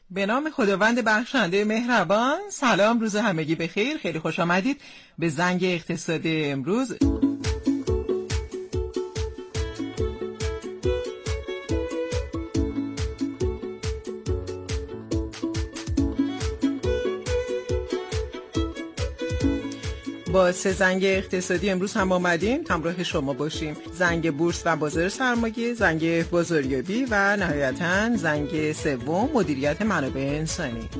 به نام خداوند بخشنده مهربان. سلام، روز همگی بخیر. خیلی خوش آمدید به زنگ اقتصادی امروز. با سه زنگ اقتصادی امروز هم آمدیم همراه شما باشیم. زنگ بورس و بازار سرمایه، زنگ بازاریابی و نهایتاً زنگ سوم مدیریت منابع انسانی.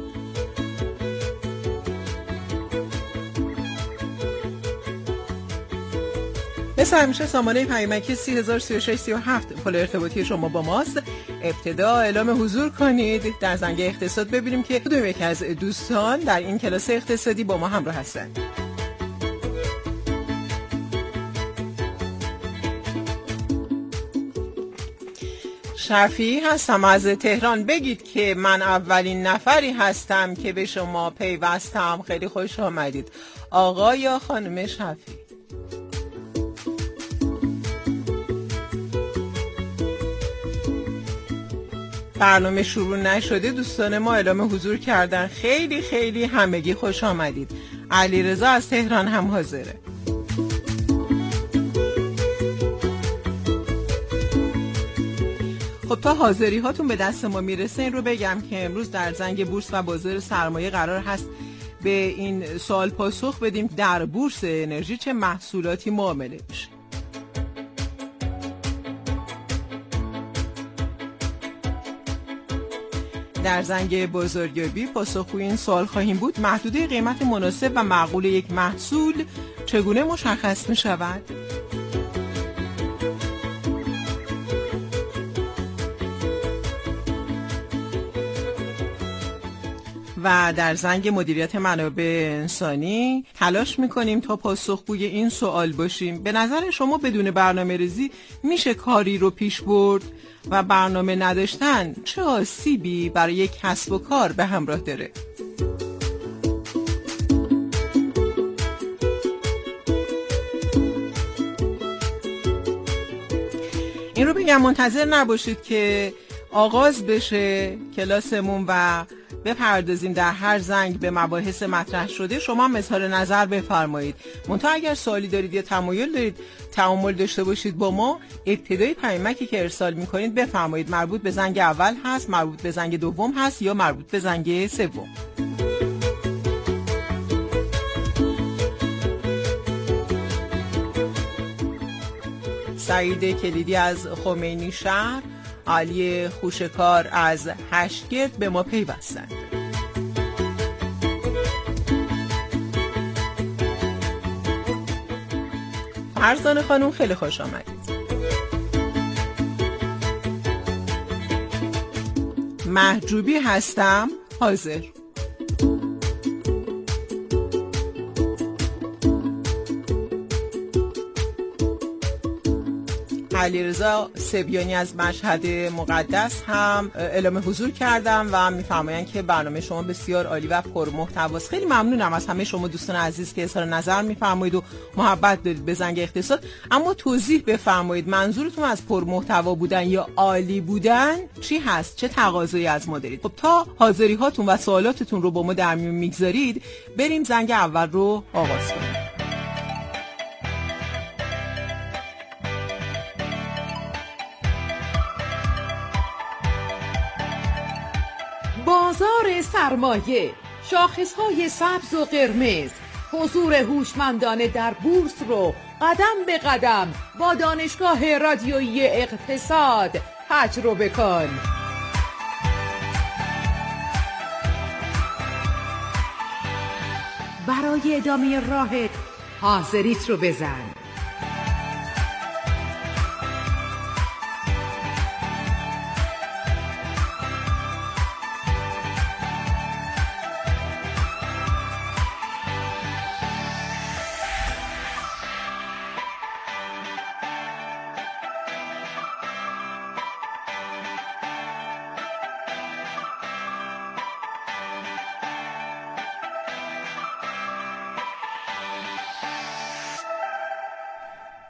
مثل همیشه سامانه پیامکی 303637 پل ارتباطی شما با ماست. ابتدا اعلام حضور کنید در زنگ اقتصاد، ببینیم که کدوم یک از دوستان در این کلاس اقتصادی با ما همراه هستند. شفیع هستم از تهران. بگید که من اولین نفری هستم که به شما پیوستم. خیلی خوش آمدید. آقا یا خانم شفیع؟ برنامه شروع نشده دوستان ما اعلام حضور کردن. خیلی خیلی همگی خوش آمدید. علیرضا از تهران هم حاضره. خب تا حاضری هاتون به دست ما میرسه این رو بگم که امروز در زنگ بورس و بازار سرمایه قرار هست به این سوال پاسخ بدیم در بورس انرژی چه محصولاتی معامله میشه. در زنگ بازاریابی پاسخگوی این سوال خواهیم بود: محدوده قیمت مناسب و معقول یک محصول چگونه مشخص می شود؟ و در زنگ مدیریت منابع انسانی تلاش میکنیم تا پاسخگوی این سوال باشیم. به نظر شما بدون برنامه ریزی میشه کاری رو پیش برد و برنامه نداشتن چه آسیبی برای یک کسب و کار به همراه داره؟ این رو بگم منتظر نباشید که آغاز بشه کلاسمون و بپردازیم در هر زنگ به مباحث مطرح شده. شما هم اظهار نظر بفرمایید. منتها اگر سوالی دارید یا تمایل دارید تعامل داشته باشید با ما، ابتدای پیامکی که ارسال میکنید بفرمایید مربوط به زنگ اول هست، مربوط به زنگ دوم هست یا مربوط به زنگ سوم. سعید کلیدی از خمینی شهر، علی خوشکار از هشتگرد به ما پیوستند. فرزانه خانم خیلی خوش آمدید. محجوبی هستم حاضر. علیرضا سبیانی از مشهد مقدس هم اعلام حضور کردم و میفرمایند که برنامه شما بسیار عالی و پرمحتواست. خیلی ممنونم از همه شما دوستان عزیز که اظهار نظر میفرمایید و محبت دارید به زنگ اقتصاد. اما توضیح بفرمایید منظورتون از پرمحتوا بودن یا عالی بودن چی هست؟ چه تقاضایی از ما دارید؟ خب تا حاضری هاتون و سوالاتتون رو با ما در میون میگذارید بریم زنگ اول رو آغاز کنیم. بازار سرمایه، شاخصهای سبز و قرمز، حضور هوشمندانه در بورس رو قدم به قدم با دانشگاه رادیویی اقتصاد تجربه کن. برای ادامه راهت حاضریت رو بزن.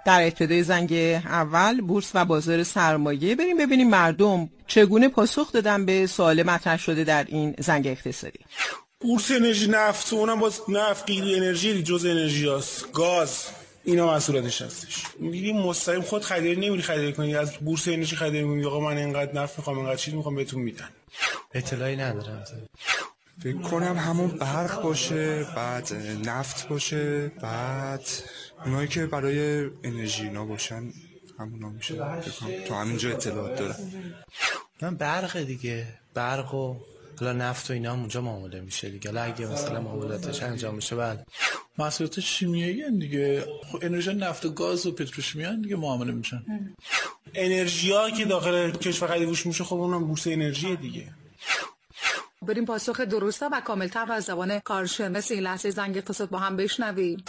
در ابتدای زنگ اول بورس و بازار سرمایه بریم ببینیم مردم چگونه پاسخ دادن به سوال مطرح شده در این زنگ اقتصادی. بورس انرژی نفت، اونم باز نفت غیر انرژی جزء انرژی هست، گاز، اینا محصولاتش هستش. میگیم مستقیم خود خریداری نمیری خریداری کنی، از بورس انرژی خریداری میگی آقا من اینقدر نفت میخوام اینقدر چیز میخوام بهتون میدن. اطلاعی ندارم. فکر کنم همون برق باشه، بعد نفت باشه، بعد اونایی که برای انرژی اینا باشن همونا میشه. تو همینجا اطلاعات دارم. من برق دیگه، برق و حالا نفت و اینا هم اونجا معامله میشه دیگه. حالا اگه مثلا معاملاتش انجام میشه بعد محصولات شیمیایی هن دیگه، خب انرژی نفت و گاز و پتروشیمی هن دیگه معامله میشن. انرژی ها که داخل کشور خریدوش میشه خب اونم بورس انرژی دیگه. بریم پاسخ درسته و کاملتر و از زبان کارشناس این لحظه زنگ اقتصاد با هم بشنویم.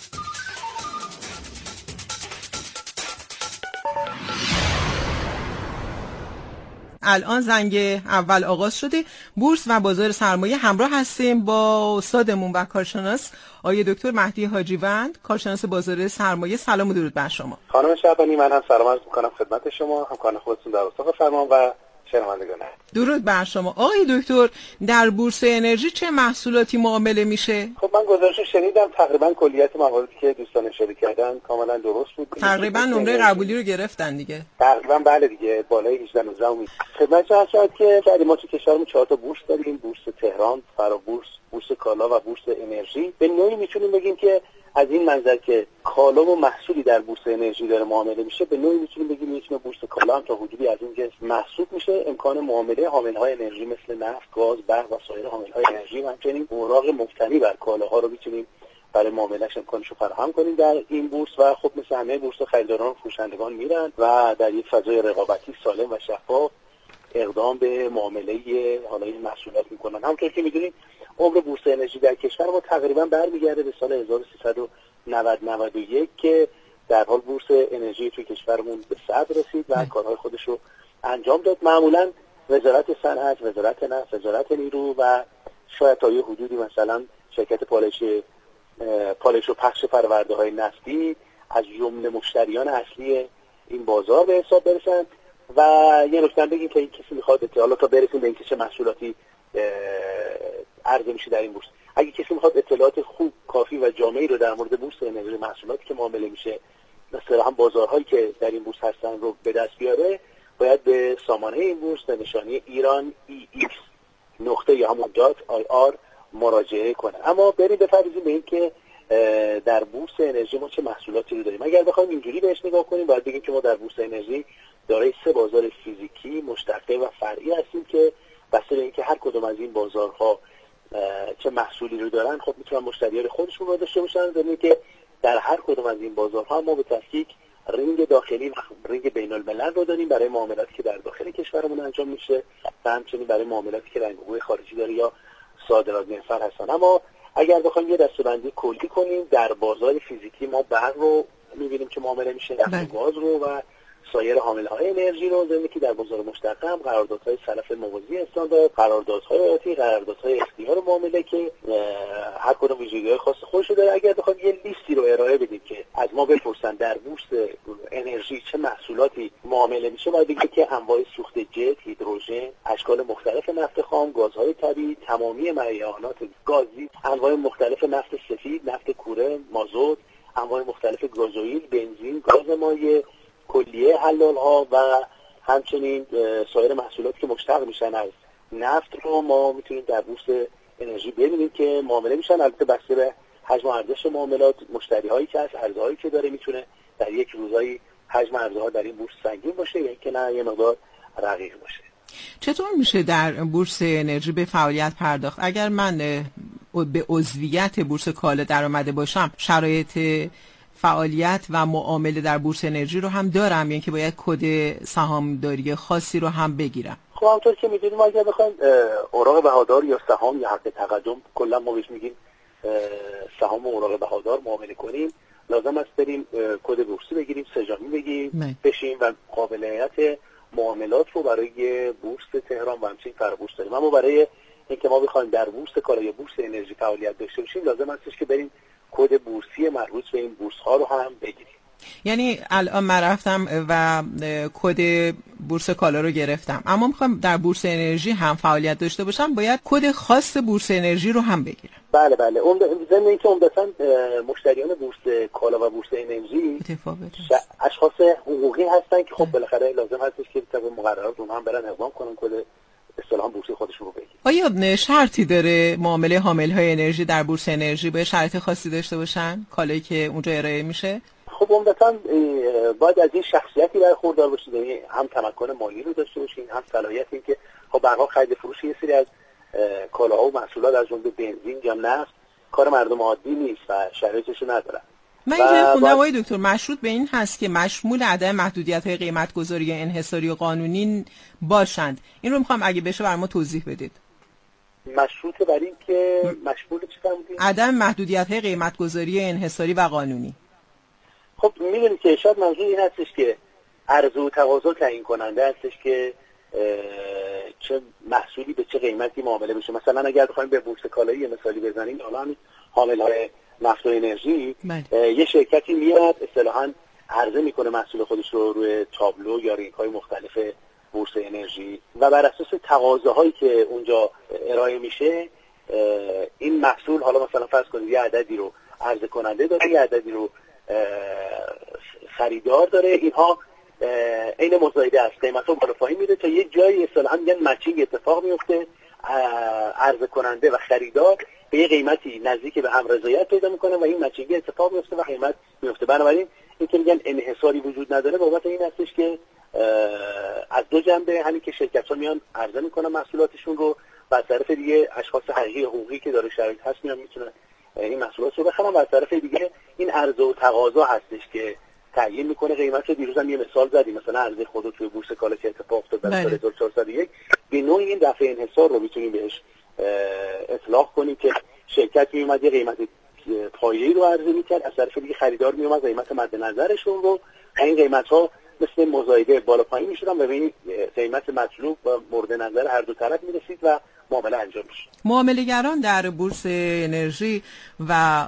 الان زنگ اول آغاز شده. بورس و بازار سرمایه همراه هستیم با استادمون و کارشناس آقای دکتر مهدی حاجیوند، کارشناس بازار سرمایه. سلام و درود بر شما. خانم شعبانی، من هم سلام عرض می‌کنم خدمت شما، همکاران خودتون در اتاق فرمان و شنوندگان. درود بر شما. آقای دکتر، در بورس انرژی چه محصولاتی معامله میشه؟ خب من گزارشو شنیدم، تقریبا کلیت مواردی که دوستان اشاره کردن کاملا درست بود. تقریبا نمره قبولی رو گرفتن دیگه. تقریبا بله دیگه، بالای 18 19 امید. خدمت عرض شد که ما تو کشورمون 4 تا بورس داریم، بورس تهران، فرابورس، بورس کالا و بورس انرژی. به نوعی میتونیم بگیم که از این منظر که کالا و محصولی در بورس انرژی داره معامله میشه، به نوعی میتونیم بگیم یک نوع بورس کالا هم تا حدودی از این جنس محسوب میشه. امکان معامله حاملهای انرژی مثل نفت، گاز، برق و سایر حاملهای انرژی و همچنین اوراق مبتنی بر کالاها رو میتونیم برای معاملهش امکانش رو فراهم کنیم در این بورس. و خب مثل همه بورس خریداران و فروشندگان میرن و در یک فضای رقابتی سالم و شفاف اقدام به معامله حالا این محصولات میکنن. همونطور که میدونید عمر بورس انرژی در کشور ما تقریبا برمیگرده به سال 1391 که در حال بورس انرژی توی کشورمون به صدر رسید و کارهای خودش رو انجام داد. معمولا وزارت صنعت، وزارت نفت، وزارت نیرو و شاید تا یه حدودی مثلا شرکت پالایش و پخش پرورده‌های نفتی از جمله مشتریان اصلی این بازار به حساب برسن. و یه نکته بگیم که این کسی میخواد اطلاعات تا برسیم به اینکه چه محصولاتی عرضه میشه در این بورس، اگه کسی میخواد اطلاعات خوب، کافی و جامعی رو در مورد بورس انرژی، محصولاتی که معامله میشه، مثلا هم بازارهایی که در این بورس هستن رو به دست بیاره، باید به سامانه این بورس به نشانی ایران EX نقطه یا همون .ir مراجعه کنه. اما بریم بپردازیم به این که در بورس انرژی ما چه محصولاتی رو داریم. اگر بخوایم اینجوری بهش نگاه کنیم، باید بگیم که ما در بورس انرژی دارای 3 بازار فیزیکی، مشتقه و فرعی هستیم که بسته به اینکه هر کدوم از این بازارها چه محصولی رو دارن، خب میتونن مشتریان خودشون رو داشته باشن. داریم که در هر کدوم از این بازارها ما به تحقیق رینگ داخلی و رینگ بین الملل رو داریم برای معاملاتی که در داخل کشورمون انجام میشه و همچنین برای معاملاتی که رنگ حقوق خارجی داره یا صادرات محور هستن. اما اگر بخوایم یه دسته‌بندی کلی کنیم، در بازار فیزیکی ما برق رو می‌بینیم که معامله میشه، نفت و گاز رو و سایر حامله‌های انرژی رو، ضمن که در بازار مشتقه هم قراردادهای سلف موازی استاندارد، قراردادهای آتی، قراردادهای اختیار معامله که هر کدوم ویژگی‌های خاص خودش داره. اگر بخوایم یه لیستی رو ارائه بدیم که از ما بپرسن در بورس انرژی چه محصولاتی معامله میشه، باید بگیم که انواع سوخت جت، هیدروژن، اشکال مختلف نفت خام، گازهای طبیعی، تمامی معیارات گازی، انواع مختلف نفت سفید، نفت کوره، مازوت، انواع مختلف گازوئیل، بنزین، گاز مایع، کلیه حلال‌ها و همچنین سایر محصولاتی که مشتق میشن از نفت رو ما میتونیم در بورس انرژی ببینیم که معامله میشن. البته بسته به حجم و ارزش معاملات، مشتری‌هایی که هست، ارزهایی که داره، میتونه در یک روزایی حجم ارزها در این بورس سنگین باشه یا اینکه نه یه مقدار رقیق باشه. چطور میشه در بورس انرژی به فعالیت پرداخت؟ اگر من به عضویت بورس کالا درآمده باشم، شرایط فعالیت و معامله در بورس انرژی رو هم دارم، یعنی که باید کد سهامداری خاصی رو هم بگیرم؟ خب همونطور که میدونیم اگر بخوایم اوراق بهادار یا سهام یا حق تقدم، کلا ما بهش میگیم سهام و اوراق بهادار معامله کنیم، لازم است بریم کد بورسی بگیریم، سجامی بگیریم بشیم و قابلیت معاملات رو برای بورس تهران و همچنین فرابورس داریم. اما برای اینکه ما بخوایم در بورس کالا یا بورس انرژی فعالیت داشته باشیم، لازم است که بریم کد بورسی مربوط به این بورس ها رو هم بگیریم. یعنی الان من رفتم و کد بورس کالا رو گرفتم، اما میخوام در بورس انرژی هم فعالیت داشته باشم، باید کد خاص بورس انرژی رو هم بگیرم. بله اون ضمن اینکه عمدتاً مشتریان بورس کالا و بورس انرژی اشخاص حقوقی هستن که خب بالاخره لازم هستش که طبق مقررات اونها هم برن اقدام کنن کد اصطلاحاً بورسی خودشون رو بگیرن. آیا شرطی داره معامله حامل‌های انرژی در بورس انرژی به شرط خاصی داشته باشن کالایی که اونجا ارائه میشه؟ خب عمدتاً باید از این شخصیتی برخوردار باشید، یعنی هم تمکن مالی رو داشته باشین، هم صلاحیت این که خب به هر حال خرید فروش یه سری از کالاها و محصولات از جمله بنزین یا نفت کار مردم عادی نیست و شرایطش رو ندارن. من اینجا خوندم آقای دکتر مشروط به این هست که مشمول عدم محدودیت‌های قیمت‌گذاری انحصاری و قانونی باشند. این رو می‌خوام اگه بشه برام توضیح بدید. مشروط بر این که مشمول چی فرمودید؟ عدم محدودیت‌های قیمت‌گذاری انحصاری و قانونی. خب می‌دونید که شاید منظور این هستش که عرضه و تقاضا تعیین کننده هستش که چه محصولی به چه قیمتی معامله بشه. مثلا اگر بخوایم به بورس کالایی مثالی بزنیم، حالا حامل‌های نفت و انرژی یه شرکتی میاد اصطلاحاً عرضه میکنه محصول خودش رو روی تابلو یا رینگ‌های مختلف بورس انرژی و بر اساس تقاضاهایی که اونجا ارائه میشه این محصول، حالا مثلا فرض کنید یه عددی رو عرضه کننده داره، یه عددی رو خریدار داره، اینها عین مزایده است، قیمت‌ها بالا پایین میره تا یه جایی اصطلاحاً میگن مچینگ اتفاق میفته، عرضه کننده و خریدار به یه قیمتی نزدیک به هم رضایت پیدا میکنه و این مچینگ اتفاق میفته و قیمت میفته. بنابراین این که میگن انحصاری وجود نداره بابت این هستش که از دو جنبه، همین که شرکت‌ها میان عرضه میکنن محصولاتشون رو و از طرف دیگه اشخاص حقیقی حقوقی که داره شرایط هست میان میتونن این محصولات رو بخرن و از طرف دیگه این عرضه و تقاضا هستش که تعیین میکنه قیمت رو. دیروز هم یه مثال زدیم، مثلا عرضه خودت توی بورس کالا که اتفاق افتاد در سال 1401 به نوعی این دفع انحصار رو میتونیم بهش اطلاق کنیم که شرکت میومد یه قیمت پایه‌ای رو عرضه میکرد، از طرف دیگه خریدار میومد قیمت مد نظرشون رو، این قیمت‌ها مثل مزایده بالا پایین میشدن و به این قیمت مطلوب و مورد نظر هر دو طرف میرسید و معامله انجام میشد. معامله‌گران در بورس انرژی و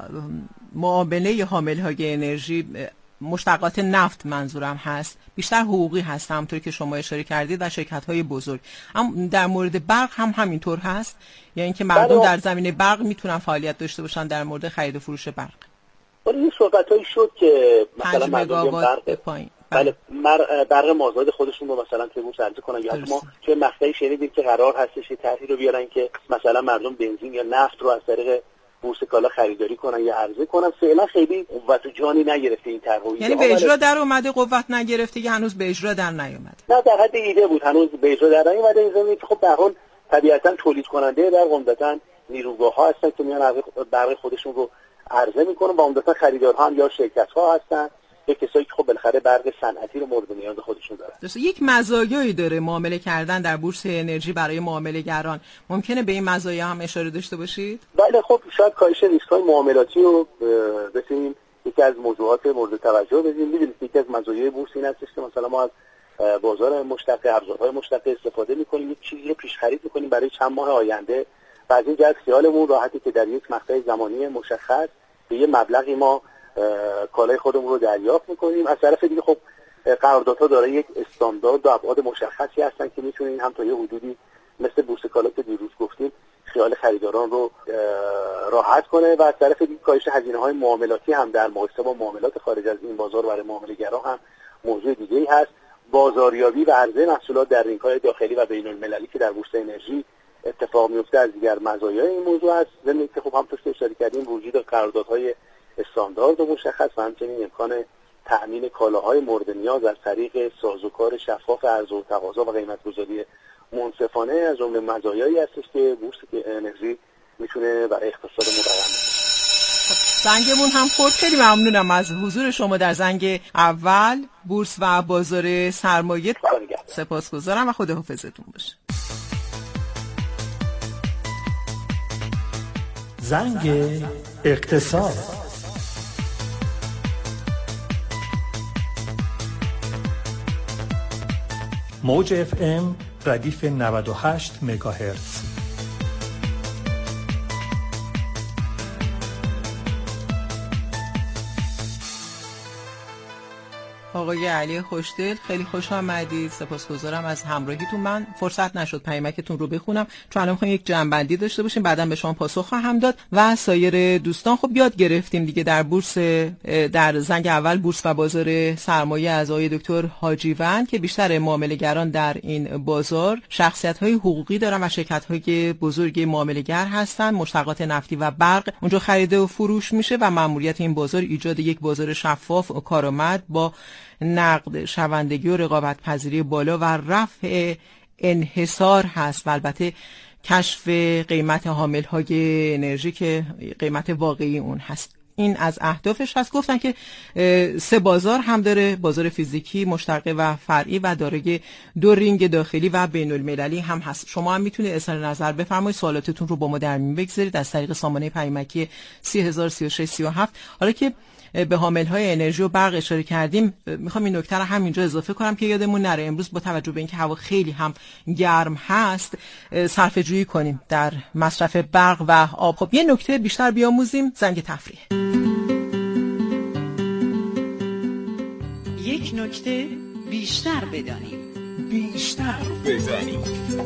معامله حامل‌های انرژی، مشتقات نفت منظورم هست، بیشتر حقوقی هست همونطور که شما اشاره کردید و شرکت‌های بزرگ. اما در مورد برق هم همینطور هست، یعنی اینکه مردم در زمینه برق میتونن فعالیت داشته باشن در مورد خرید و فروش برق. این صحبتایی شد که مثلا مردم برق پایین برق مازاد خودشون رو مثلا توی بورس عرضه کنن، یا ما توی مقطعی شنیدیم که قرار هستش یه طرحی رو بیارن که مثلا مردم بنزین یا نفت رو از طریق بورس کالا خریداری کنن یا عرضه کنن. فعلا خیلی قوت و جانی نگرفته این طرح. یعنی به اجرا در اومده، قوت نگرفته که هنوز به اجرا در نیومده. نه، در حد ایده بود، هنوز به اجرا در نیومده. این زمینه که خب به هر حال طبیعتا تولید کننده در عمدتاً نیروگاه‌ها هستن که میان برق خودشون رو عرضه میکنن و عمدتاً خریدارها هم یا شرکت‌ها هستن یا کسایی که خب بالاخره برق صنعتی رو مورد نیاز خودشون دارن. یک مزایایی داره معامله کردن در بورس انرژی برای معامله‌گران. ممکنه به این مزایا هم اشاره داشته باشید؟ بله، خب شاید کاهش ریسک‌های معاملاتی رو بتونیم یکی از موضوعات مورد توجه بدیم. می‌دونید یکی از مزایای بورس این هستش که مثلا ما از بازار مشتق، ابزارهای مشتق استفاده می‌کنیم، یک چیزی رو پیش خرید می‌کنیم برای چند ماه آینده و از این جهت خیالمون راحته که در یک مقطع زمانی مشخص به یه مبلغی ما کالای خودمون رو دریافت می‌کنیم. از طرف دیگه خب قراردادها دارای یک استاندارد و ابعاد مشخصی هستن که می‌تونین هم تا یه حدودی مثل بورس کالا که دیروز گفتیم خیال خریداران رو راحت کنه و از طرف دیگه کاهش هزینه‌های معاملاتی هم در مقایسه با معاملات خارج از این بازار برای معامله‌گران هم موضوع دیگه‌ای هست. بازاریابی و عرضه محصولات در رینگ‌های داخلی و بین‌المللی که در بورس انرژی اتفاق میفته از دیگر مزایای این موضوع است. ضمن که خب هم توش اشاره کردیم وجود قراردادهای استاندارد و مشخص و همچنین امکان تأمین کالاهای مورد نیاز از طریق سازوکار شفاف عرضه و تقاضا و قیمت‌گذاری منصفانه از جمله مزایایی هستش که بورس انرژی میتونه برای اقتصادمون رقم بزنه. زنگمون هم خورد. خیلی ممنونم از حضور شما در زنگ اول بورس و بازار سرمایه. سپاسگزارم و خداحافظتون باشه. زنگ اقتصاد. موج FM ردیف 98 مگاهرتز. آقای علی خوشدل، خیلی خوش آمدید. سپاسگزارم از همراهیتون. من فرصت نشد پیامکتون رو بخونم چون الان می‌خوایم یک جمع‌بندی داشته باشیم، بعداً به شما پاسخ خواهم داد و سایر دوستان. خب یاد گرفتیم دیگه در بورس، در زنگ اول بورس و بازار سرمایه از آقای دکتر حاجیوند که بیشتر معامله‌گران در این بازار شخصیت‌های حقوقی دارن و شرکت‌های بزرگ معامله‌گر هستن. مشتقات نفتی و برق اونجا خرید و فروش میشه و ماموریت این بازار ایجاد یک بازار شفاف و کارآمد با نقد شوندگی و رقابت پذیری بالا و رفع انحصار هست و البته کشف قیمت حامل‌های انرژی که قیمت واقعی اون هست. این از اهدافش هست. گفتن که 3 بازار هم داره، بازار فیزیکی، مشترکه و فرعی و دارای 2 رینگ داخلی و بین المللی هم هست. شما هم میتونید اظهار نظر بفرمایید، سوالاتتون رو با ما در میون بگذارید از طریق سامانه پیامکی 3003637. حالا که به حامل‌های انرژی و برق اشاره کردیم، میخوام این نکته رو همینجا اضافه کنم که یادمون نره امروز با توجه به اینکه هوا خیلی هم گرم هست صرفه‌جویی کنیم در مصرف برق و آب. خب یه نکته بیشتر بیاموزیم، زنگ تفریح. یک نکته بیشتر بدانیم، بیشتر بدانیم.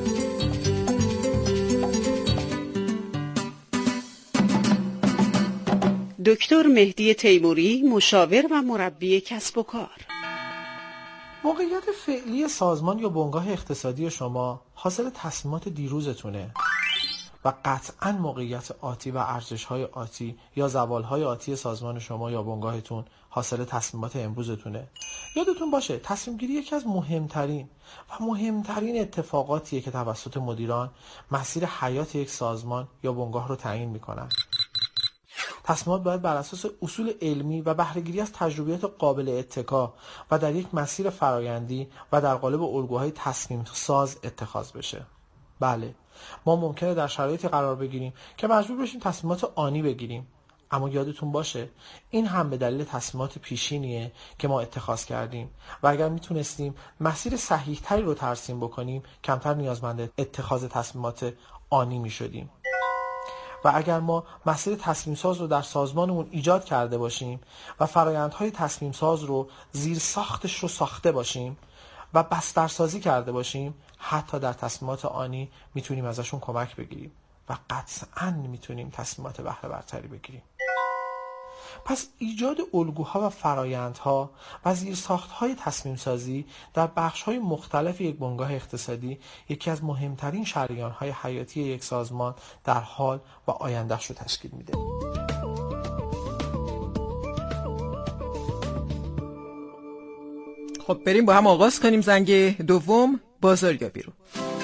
دکتر مهدی تیموری، مشاور و مربی کسب و کار. موقعیت فعلی سازمان یا بنگاه اقتصادی شما حاصل تصمیمات دیروزتونه و قطعاً موقعیت آتی و ارزش‌های آتی یا زوال‌های آتی سازمان شما یا بنگاهتون حاصل تصمیمات امروزتونه. یادتون باشه تصمیم گیری یکی از مهمترین اتفاقاتیه که توسط مدیران مسیر حیات یک سازمان یا بنگاه رو تعیین میکنن. تصمیمات باید بر اساس اصول علمی و بهره‌گیری از تجربیات قابل اتکا و در یک مسیر فرآیندی و در قالب الگوهای تصمیم ساز اتخاذ بشه. بله، ما ممکنه در شرایطی قرار بگیریم که مجبور بشیم تصمیمات آنی بگیریم، اما یادتون باشه این هم به دلیل تصمیمات پیشینیه که ما اتخاذ کردیم و اگر میتونستیم مسیر صحیح تری رو ترسیم بکنیم کمتر نیازمند اتخاذ تصمیمات آنی میشدیم. و اگر ما مسیر تصمیم ساز رو در سازمانمون ایجاد کرده باشیم و فرآیندهای تصمیم ساز رو زیر ساختش رو ساخته باشیم و بسترسازی کرده باشیم، حتی در تصمیمات آنی میتونیم ازشون کمک بگیریم و قطعاً میتونیم تصمیمات بهره برتری بگیریم. پس ایجاد الگوها و فرآیندها و زیرساخت‌های تصمیم سازی در بخش‌های مختلف یک بنگاه اقتصادی یکی از مهمترین شریان‌های حیاتی یک سازمان در حال و آینده‌اش رو تشکیل میده. خب بریم با هم آغاز کنیم زنگ دوم، بازاریابی رو.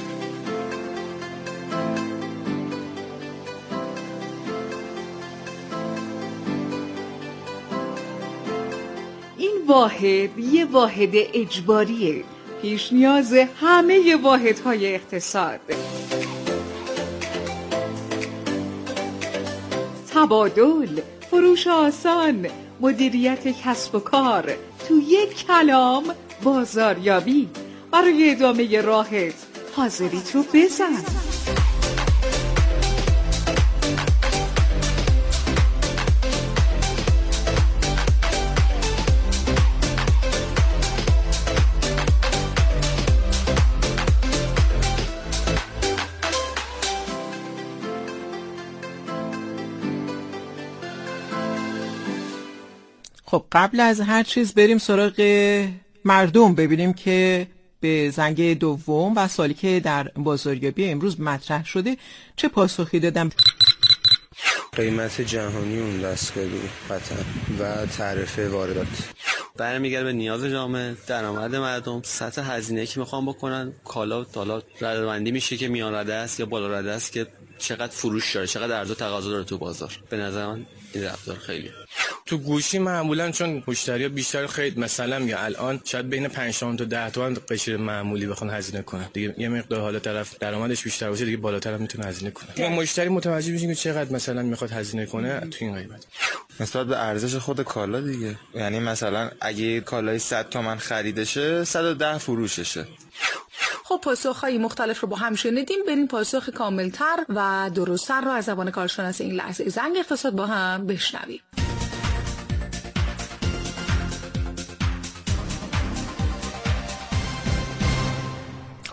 واحد یه واحد اجباریه، پیش نیاز همه واحدهای اقتصاد. تبادل، فروش آسان، مدیریت کسب و کار، تو یک کلام بازاریابی. برای ادامه راهت حاضری تو بزن. خب قبل از هر چیز بریم سراغ مردم، ببینیم که به زنگ دوم و سوالی که در بازاریابی امروز مطرح شده چه پاسخی دادم. قیمت جهانی اون دستگاه قطعا و تعرفه واردات برمیگرده به نیاز جامعه، درآمد مردم، سطح هزینه‌ای که میخوان بکنن، کالا رده‌بندی میشه که میان رده است یا بالا رده است که چقدر فروش داره، چقدر عرضه و تقاضا داره تو بازار. به نظر من این رفتار خیلی تو گوشی معمولا چون مشتری‌ها بیشتر خرید مثلا میگه الان شاید بین 5 تومن تا 10 تومن قشر معمولی بخوان هزینه کنن دیگه، یه مقدار حالا طرف درآمدش بیشتر باشه دیگه بالاتر هم میتونه هزینه کنه. مشتری متوجه میشه که چقدر مثلا میخواد هزینه کنه تو این قیمت نسبت به ارزش خود کالا دیگه. یعنی مثلا اگه کالای 100 تومن خریدشه 110 فروششه. خب پاسخ‌های مختلف رو با هم شنیدیم. بریم پاسخ کاملتر و درست‌تر رو از زبان کارشناس این لحظه زنگ اقتصاد با هم بشنویم.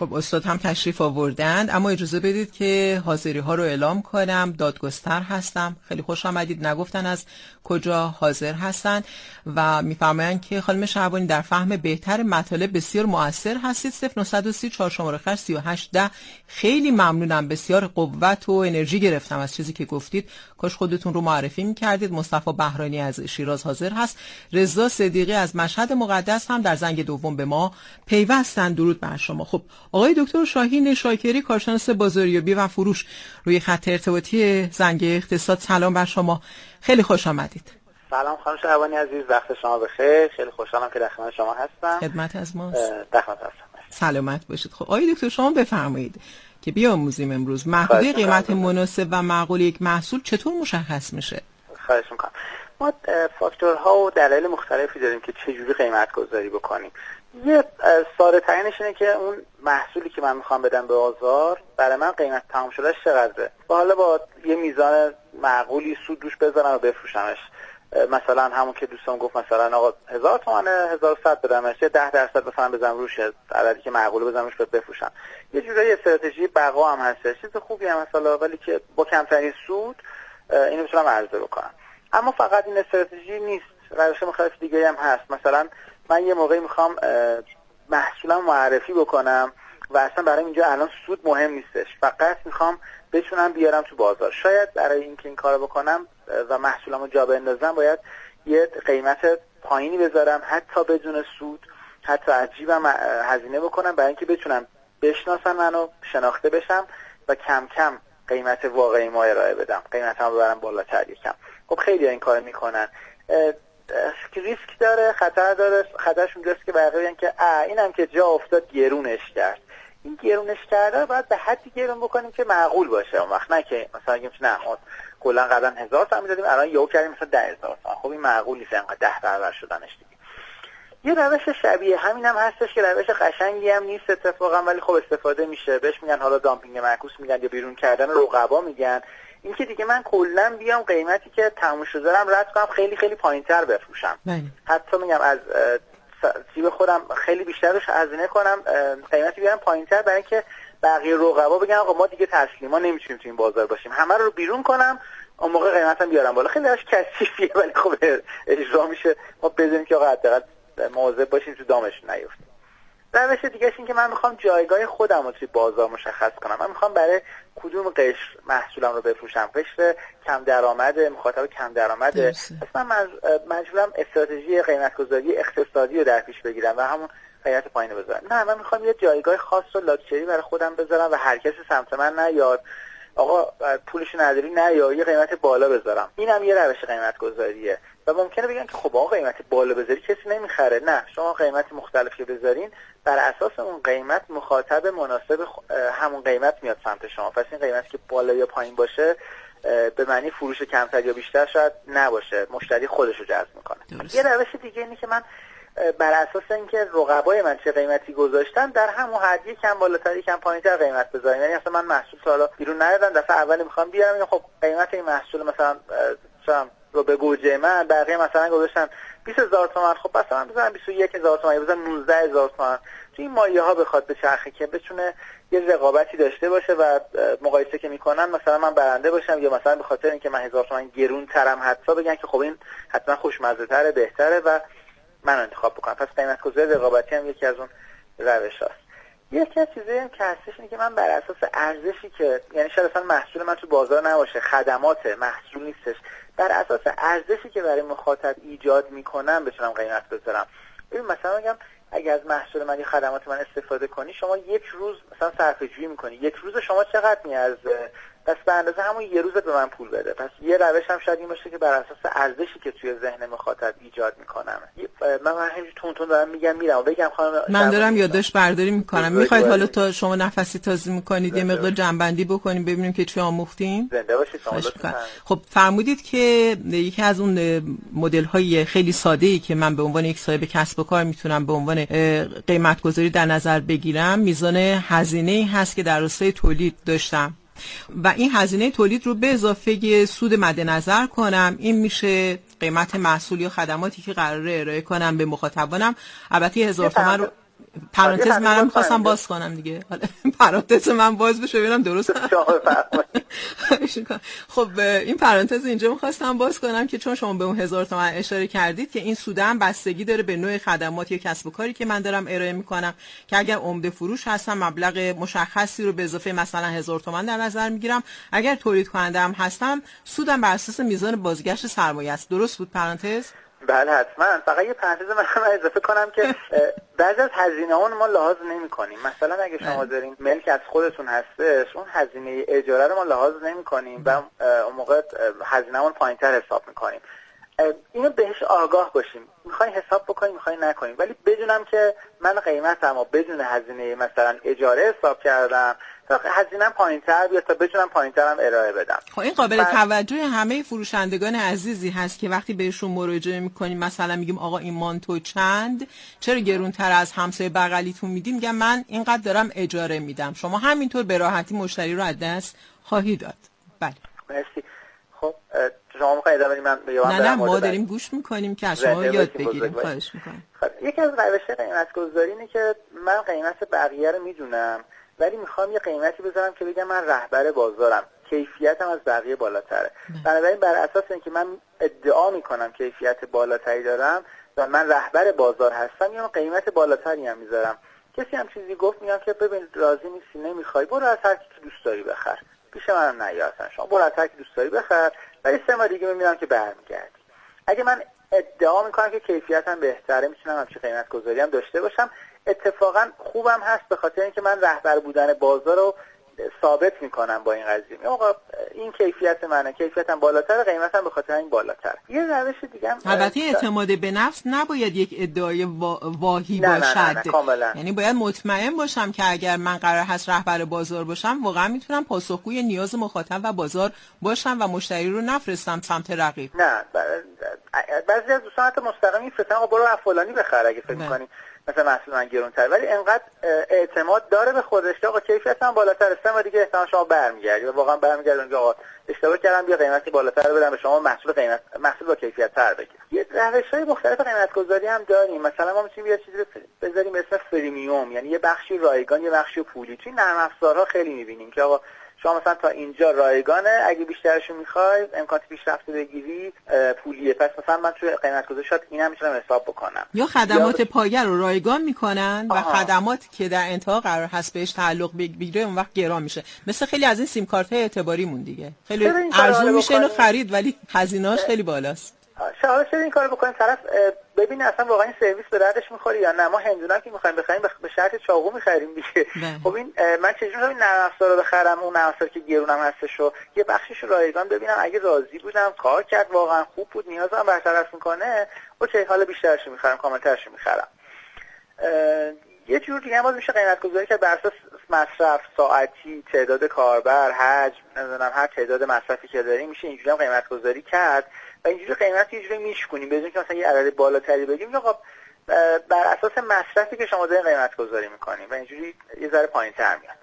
خب استاد هم تشریف آوردند، اما اجازه بدید که حاضری ها رو اعلام کنم. دادگستر هستم. خیلی خوش آمدید. نگفتن از کجا حاضر هستند و میفرمایند که خانم شعبانی در فهم بهتر مطالب بسیار مؤثر هستید. 0930 4 شماره خط 3810. خیلی ممنونم. بسیار قوت و انرژی گرفتم از چیزی که گفتید. کاش خودتون رو معرفی می‌کردید. مصطفی بهرانی از شیراز حاضر هست. رضا صدیقی از مشهد مقدس هم در زنگ دوم به ما پیوستن. درود بر شما. خب آقای دکتر شاهین شاکری، کارشناس بازاریابی و فروش، روی خط ارتباطی زنگ اقتصاد. سلام بر شما، خیلی خوش آمدید. سلام خانم شعبانی عزیز، وقت شما بخیر. خیلی خوشحالم که در خدمت شما هستم. خدمت از ماست. در خدمت هستم. سلامت باشید. خب آقای دکتر شما بفرمایید که بیاموزیم امروز محدوده قیمت مناسب و معقول یک محصول چطور مشخص میشه؟ خواهش میکنم. ما فاکتورها و دلایل مختلفی داریم که چجوری قیمت گذاری بکنیم. یه ساده ترینش اینه که اون محصولی که من میخوام بدم به بازار برای من قیمت تمام شدهش چقدره و حالا با یه میزان معقولی سود روش بذارم و بفروشمش. مثلا همون که دوستان گفت مثلا آقا 1000 تومانه 1100 بدمش، 10% مثلا بزنم روش، عددی که معقوله بزنم روش بفروشم. یه جورایی استراتژی بقا هم هست، چیز خوبی هم مثلا، ولی که با کمترین سود اینو میتونم عرضه بکنم. اما فقط این استراتژی نیست، روش مختلف دیگه هم هست. مثلا من یه موقعی میخوام محصولم معرفی بکنم و اصلا برای اینجا الان سود مهم نیستش، فقط میخوام بتونم بیارم تو بازار. شاید برای اینکه این کارو بکنم و محصولمو جا بندازم باید یه قیمت پایینی بذارم، حتی بدون سود، حتی عجیبم هزینه بکنم برای اینکه بتونم بشناسن منو، شناخته بشم و کم کم قیمت واقعی ما ارائه بدم، قیمتمو ببرم بالاتر یکم. خب خیلی این کارو میکنن. ریسک داره، خطر داره. خطرش اونجاست که بقیه میگن که اینم که جا افتاد گرونش کرد. این گرونش کرده باید به حدی گرون بکنیم که معقول باشه. اون وقت نه که مثلا بگیم نه ما کلا قبلا 1000 تومان می‌دادیم الان یهو کردیم مثلا 10000 تومان. خب این معقول نیست، انقدر 10 برابر شدنش دیگه. یه روش شبیه همینم هستش که روش قشنگی هم نیست اتفاقا، ولی خب استفاده میشه. بهش میگن حالا دامپینگ معکوس میگن یا بیرون کردن رقبا میگن. این که دیگه من کلا بیام قیمتی که تموم شده رو رد کنم خیلی خیلی پایین‌تر بفروشم. حتی میگم از جیب خودم خیلی بیشترش هزینه کنم، قیمتی بیارم پایین‌تر برای اینکه بقیه رقبا بگن آقا ما دیگه تسلیما نمیتونیم تو این بازار باشیم، همه رو بیرون کنم، اون موقع قیمتم بیارم بالا. خیلی روش کثیفیه ولی خب اجرا میشه. ما بدونیم که آقا حداقل مواظب باشیم تو دامشون نیفتیم. روش دیگه‌ش این که من میخوام جایگاه خودم رو توی بازار مشخص کنم. من میخوام برای کدوم قشر محصولم رو بفروشم. قشر کم درآمد، مخاطب کم درآمده، اصلا من مجبورم استراتژی قیمت‌گذاری اقتصادی رو در پیش بگیرم و همون قیمت پایین بذارم. نه، من میخوام یه جایگاه خاص و لاکچری برای خودم بذارم و هر کسی سمت من نیاد آقا پولش نداری نه، یا یه قیمت بالا بذارم. اینم یه روش قیمت گذاریه و ممکنه بگن که خب آقا قیمت بالا بذاری کسی نمیخره. نه، شما قیمت مختلفی بذارین، بر اساس اون قیمت مخاطب مناسب همون قیمت میاد سمت شما. پس این قیمتی که بالا یا پایین باشه به معنی فروش کمتر یا بیشتر شاید نباشه، مشتری خودش رو جذب میکنه. یه روش دیگه اینه که من بر اساس اینکه رقبای من چه قیمتی گذاشتن در همون حد یکم بالاتر یکم پایینتر قیمت بذارم. یعنی اصلا من محصول حالا بیرون نیادم، دفعه اولی میخوام بیارم، خب قیمت این محصول مثلا رو به گوجه من بقیه مثلا گذاشتن 20000 تومان، خب مثلا بزنم 21000 تومان یا بزنم 19000 تومان. تو این مایه ها بخواد به چرخه که بتونه یه رقابتی داشته باشه و مقایسه که میکنن مثلا من برنده باشم، یا مثلا به خاطر اینکه من 1000 تومان گرون ترم حتی بگن که خب این حتما خوشمزه تره، بهتره و من انتخاب بکنم. پس قیمت گذاری رقابتی هم یکی از اون روش‌هاست. یکی از چیزایی هم که هستش اینه که من بر اساس ارزشی که، یعنی شاید اصلا محصول من تو بازار نباشه، خدمات محصول نیستش، بر اساس ارزشی که برای مخاطب ایجاد میکنم بتونم قیمت بذارم. ببین مثلا میگم اگه از محصول من یا خدمات من استفاده کنی، شما یک روز مثلا صرفه‌جویی میکنی، یک روز شما چقدر میارزه؟ پس به اندازه همون یه روز به من پول بده. پس یه روش هم شاید این باشه که بر اساس ارزشی که توی ذهن مخاطب ایجاد میکنم. من همینجوری تون دارم میرم بگم خانم من دارم یادداشت برداری میکنم. میخواید حالا تا شما نفسی تازه میکنید یه مقدار جنبندی بکنیم ببینیم که چی آموختیم؟ زنده باشید. خب فرمودید که یکی از اون مدل های خیلی ساده ای که من به عنوان یک صاحب کسب و کار میتونم به عنوان قیمت گذاری در نظر بگیرم میزان هزینه‌ای هست که در راستای تولید داشتم و این هزینه تولید رو به اضافه سود مد نظر کنم. این میشه قیمت محصول یا خدماتی که قراره ارائه کنم به مخاطبانم. البته 1000 تومان رو پرانتز منم می‌خواستم باز کنم دیگه. حالا پرانتز من باز بشه ببینم درست. خب این پرانتز اینجا می‌خواستم باز کنم که چون شما به اون 1000 تومان اشاره کردید که این سود هم بستگی داره به نوع خدمات یا کسب و کاری که من دارم ارائه می‌کنم، که اگر عمده فروش هستم مبلغ مشخصی رو به اضافه مثلا 1000 تومان در نظر می‌گیرم، اگر تولید کننده هم هستم سودم بر اساس میزان بازگشت سرمایه است. درست بود پرانتز؟ بله حتما. فقط یه پرانتز من اضافه کنم که بعضی از هزینه‌ها ما لحاظ نمی‌کنیم. مثلا اگه شما دارین ملک از خودتون هستش، اون هزینه اجاره رو ما لحاظ نمی‌کنیم و اون موقع هزینه‌مون پایین‌تر حساب می‌کنیم. اینو بهش آگاه باشیم. می‌خواین حساب بکنیم، می‌خواین نکنیم، ولی بدونم که من قیمتمو بدون هزینه مثلا اجاره حساب کردم تا هزینه‌ام پایین‌تر بیاد تا بتونم پایین‌ترم ارائه بدم. خب این قابل توجه همه فروشندگان عزیزی هست که وقتی بهشون مراجعه می‌کنیم مثلا میگیم آقا این مانتو چند، چرا گرونتر از همسایه بغلیتون میدیم؟ میگم من اینقدر دارم اجاره میدم. شما همینطور به راحتی مشتری رو از دست خواهی داد. بله. مرسی. خب شما می‌خواید ادامه بدید؟ من به نه ما داریم گوش میکنیم که از شما یاد بگیریم. خواهش میکنم. یکی از روش قیمت‌گذاری اینه که من قیمت بقیه رو میدونم ولی میخوام یه قیمتی بذارم که بگم من رهبر بازارم، کیفیتم از بقیه بالاتره. بنابراین بر اساس اینکه من ادعا میکنم کیفیت بالاتری دارم و من رهبر بازار هستم، یا قیمت بالاتری هم میذارم. کسی هم چیزی گفت میگم که ببین راضی نیستی نمیخوای، برو از هر کی دوست داری بخر، پیش منم نیا اصلا، شما برو از هر کی دوست داری بخر، ولی 3 ماه دیگه میبینم که برمیگردی. اگه من ادعا میکنم که کیفیتم بهتره، میتونم همچین قیمت گذاری هم داشته باشم. اتفاقا خوبم هست به خاطر اینکه من رهبر بودن بازار رو ثابت میکنم با این قضیه. آقا این کیفیت منه، کیفیتم بالاتر، قیمتم به خاطر این بالاتر. یه روش دیگه هم البته اعتماد به نفس نباید یک ادعای واهی باشد. نه کاملا. یعنی باید مطمئن باشم که اگر من قرار هست رهبر بازار باشم واقعا میتونم پاسخگوی نیاز مخاطب و بازار باشم و مشتری رو نفرستم سمت رقیب. نه بعضی از دوستان حتی مستقیم میفرستن آقا برو فلانی بخر اگه فکر می‌کنی مثلا محصول من گرون‌تره، ولی انقدر اعتماد داره به خودش که آقا کیفیتم بالاتره، 3 ماه دیگه احتمال شما برمیگردی و واقعا برمیگردن که آقا اشتباه کردم بیا قیمتی بالاتر بدم به شما، محصول با کیفیت‌تر بگیر. یه روش‌های مختلف قیمت‌گذاری هم داریم. مثلا ما می‌تونیم یه چیزی بذاریم اسم فریمیوم، یعنی یه بخشی رایگان یه بخشی پولی. توی نرم افزارها خیلی می‌بینیم که آقا شما مثلا تا اینجا رایگانه، اگه بیشترشو میخوای امکانات پیشرفته بگیری پولیه، پس مثلا من توی قیمت گذاری شاید اینم میتونم حساب بکنم. یا خدمات پایه رو رایگان میکنن و خدماتی که در انتها قرار هست بهش تعلق بگیره اون وقت گران میشه. مثل خیلی از این سیم کارت های اعتباریمون دیگه، خیلی ارزون میشه اینو خرید ولی هزینه‌اش خیلی بالاست. شاید این کارو بکنیم طرف ببین اصلا واقعا این سرویس به دردش میخوره یا نه. ما هندونه که میخوایم بخریم به شرط چاقو میخریم دیگه. خب این من چجوری میتونم نرم افزار رو بخرم، اون نرم افزار که گرونم هستش رو یه بخشش رایگان ببینم، اگه راضی بودم کار کرد واقعا خوب بود نیازم برطرف میکنه، اوکی حالا بیشترش میخرم، کاملترش میخرم. یه جور دیگه هم باز میشه قیمت گذاری که بر اساس مصرف ساعتی، تعداد کاربر، حجم، نمیدونم هر تعداد مصرفی که داریم میشه اینجوری هم قیمت گذاری کرد و اینجوری قیمت یه جوری میشکنیم بدون که مثلا یه عدد بالاتری بگیم، آقا بر اساس مصرفی که شما دارین قیمت گذاری میکنیم و اینجوری یه ذره پایین‌تر میاد.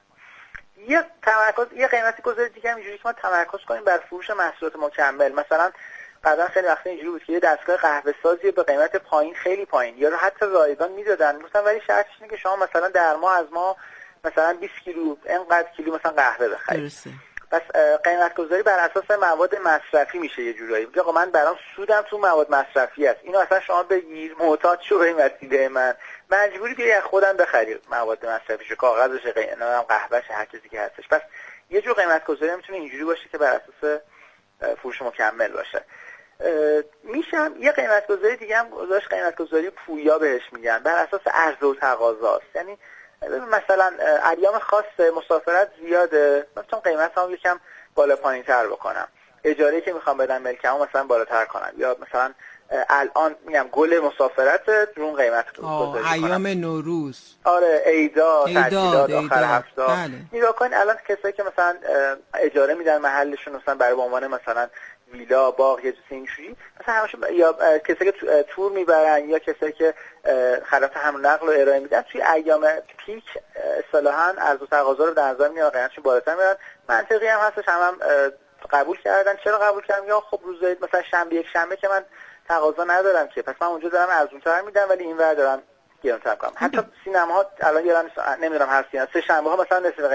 یه قیمت گذاری دیگه هم اینجوری که ما تمرکز کنیم بر فروش محصولات مکمل. مثلا قبلا خیلی وقتا اینجوری بود که یه دستگاه قهوه سازی به قیمت پایین، خیلی پایین یا حتی رایگان میدادن، مثلا ولی شرطش اینه که شما مثلا در ماه از ما مثلا 20 کیلو اینقدر کیلو مثلا قهوه بخرید. پس قیمت گذاری بر اساس مواد مصرفی میشه یه جورایی. میگه آقا من برام سودم تو مواد مصرفی است، اینو اصلا شما بگیر معتاد شو به وسیله من، مجبوری بیای از خودم بخری مواد مصرفیشو، کاغذش، قهوهش، هر چیزی که هستش. پس یه جور قیمت گذاری میتونه اینجوری باشه که بر اساس فروش مکمل باشه. میشم یه قیمت گذاری دیگه هم گذاشت، قیمت گذاری پویا بهش میگن، بر اساس عرضه و تقاضاست. یعنی مثلا ایام خاص مسافرت زیاده، مثلا قیمتام یکم بالا پایین‌تر بکنم، اجاره که میخوام بدم ملکمو مثلا بالاتر کنم، یا مثلا الان میگم گل مسافرت رون قیمت گذاری کنم. ایام نوروز، آره، عیدا، تعطیلات آخر هفته. نگاه کن الان کسایی که مثلا اجاره میدن محلشون مثلا برای به عنوان مثلا ویلا، باغ، یه چیزی اینجوری، مثلا همشون یا کسایی که تور میبرن یا کسایی که خدمات حمل و نقل رو ارائه میدن توی ایام پیک اصطلاحاً عرضه و تقاضا رو در نظر میگیرن، قیمتشون بالاتر میارن. منطقی هم هستش، هم قبول کردن. چرا قبول کردن؟ یا خب روزای مثلا شنبه یک شنبه که من تقاضا ندارم که، پس من اونجا دارم ارزان‌تر میدم ولی اینور دارم گرانتر کنم. حتی سینما ها الان یادم نمیدونم هر سینما سه شنبه ها مثلا نصف